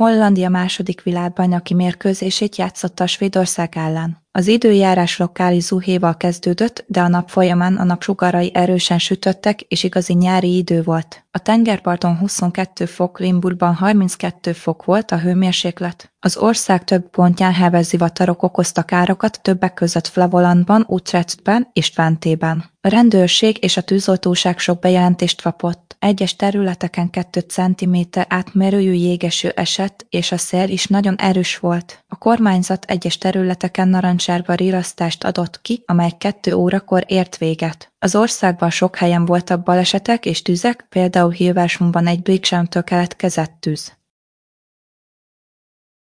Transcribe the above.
Hollandia második világbajnoki mérkőzését játszotta a Svédország ellen. Az időjárás lokális zuhéval kezdődött, de a nap folyamán a napsugarai erősen sütöttek, és igazi nyári idő volt. A tengerparton 22 fok, Limburgban 32 fok volt a hőmérséklet. Az ország több pontján heves zivatarok okoztak károkat, többek között Flevolandban, Utrechtben és Twentében. A rendőrség és a tűzoltóság sok bejelentést kapott. Egyes területeken 2 cm átmérőjű jégeső esett, és a szél is nagyon erős volt. A kormányzat egyes területeken narancssárga riasztást adott ki, amely 2 órakor ért véget. Az országban sok helyen voltak balesetek és tüzek, például Hilversumban egy Brixhamtől keletkezett tűz.